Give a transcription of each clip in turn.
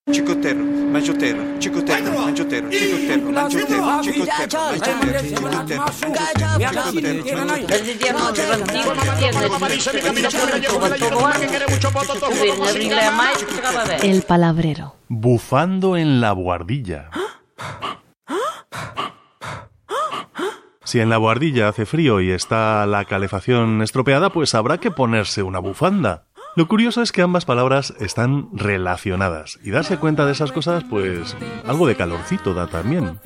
Chicoterro, mangiotero, chicoterro, mangiotero, chicoterro, mangiotero, chicoterro, El palabrero. Bufando en la buhardilla. Si en la buhardilla hace frío y está la calefacción estropeada, pues habrá que ponerse una bufanda. Lo curioso es que ambas palabras están relacionadas y darse cuenta de esas cosas, pues algo de calorcito da también.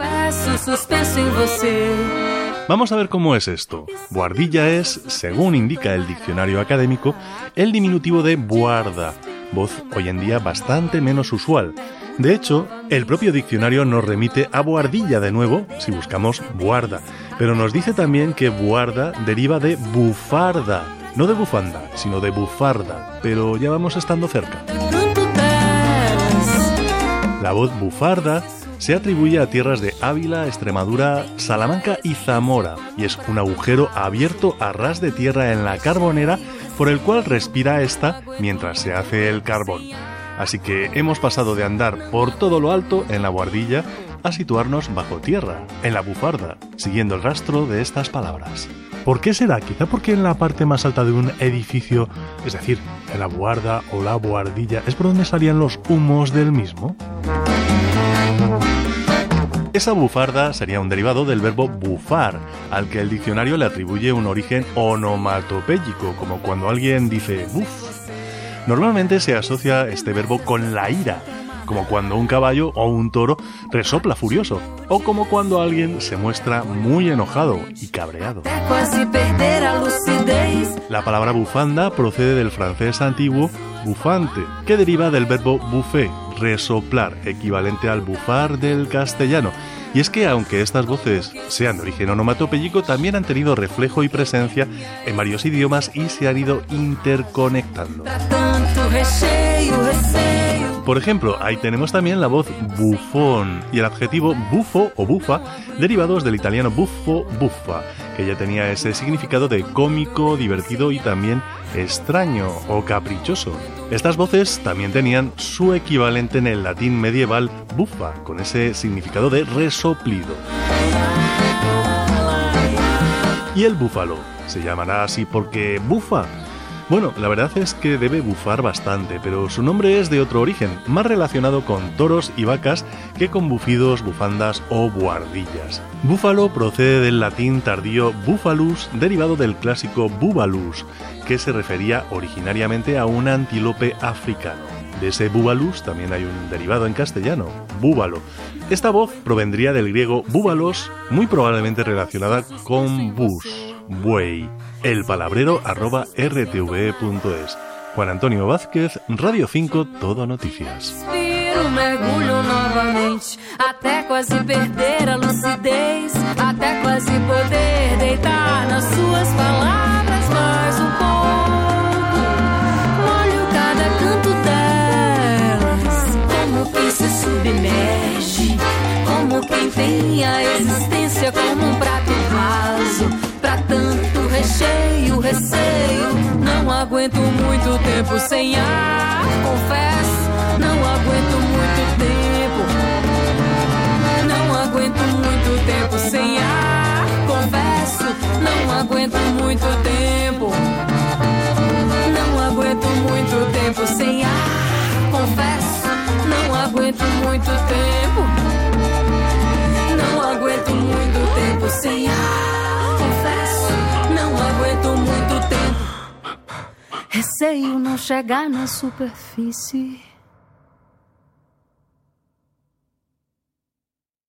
Vamos a ver cómo es esto. Buhardilla es, según indica el diccionario académico, el diminutivo de buarda, voz hoy en día bastante menos usual. De hecho, el propio diccionario nos remite a buhardilla de nuevo si buscamos buarda, pero nos dice también que buarda deriva de bufarda. No de bufanda, sino de bufarda, pero ya vamos estando cerca. La voz bufarda se atribuye a tierras de Ávila, Extremadura, Salamanca y Zamora, y es un agujero abierto a ras de tierra en la carbonera por el cual respira esta mientras se hace el carbón. Así que hemos pasado de andar por todo lo alto en la buhardilla a situarnos bajo tierra, en la bufarda, siguiendo el rastro de estas palabras. ¿Por qué será? Quizá porque en la parte más alta de un edificio, es decir, en la buharda o la buhardilla, es por donde salían los humos del mismo. Esa bufarda sería un derivado del verbo bufar, al que el diccionario le atribuye un origen onomatopéyico, como cuando alguien dice buf. Normalmente se asocia este verbo con la ira, como cuando un caballo o un toro resopla furioso, o como cuando alguien se muestra muy enojado y cabreado. La palabra bufanda procede del francés antiguo bufante, que deriva del verbo buffet, resoplar, equivalente al bufar del castellano. Y es que aunque estas voces sean de origen onomatopéyico, también han tenido reflejo y presencia en varios idiomas y se han ido interconectando. Por ejemplo, ahí tenemos también la voz bufón y el adjetivo bufo o bufa, derivados del italiano buffo, buffa, que ya tenía ese significado de cómico, divertido y también extraño o caprichoso. Estas voces también tenían su equivalente en el latín medieval buffa, con ese significado de resoplido. ¿Y el búfalo? ¿Se llamará así porque bufa? Bueno, la verdad es que debe bufar bastante, pero su nombre es de otro origen, más relacionado con toros y vacas que con bufidos, bufandas o buhardillas. Búfalo procede del latín tardío bufalus, derivado del clásico bubalus, que se refería originariamente a un antílope africano. De ese bubalus también hay un derivado en castellano, búbalo. Esta voz provendría del griego búbalos, muy probablemente relacionada con bus, buey. elpalabrero@rtve.es. Juan Antonio Vázquez, Radio 5, Todo Noticias. Mergulho novamente, até quase perder a lucidez, até quase poder deitar nas suas palavras mais pouco. Molho cada canto delas, como quem se submerge, como quem tem a existência como prato raso, pra tanto recheio, receio. Não aguento muito tempo sem ar, confesso. Não aguento muito tempo. Não aguento muito tempo sem ar, confesso. Não aguento muito tempo. Não aguento muito tempo sem ar, confesso. Não aguento muito tempo. Não aguento muito tempo sem ar, confesso. Não aguento muito tempo. Receio não chegar na superfície.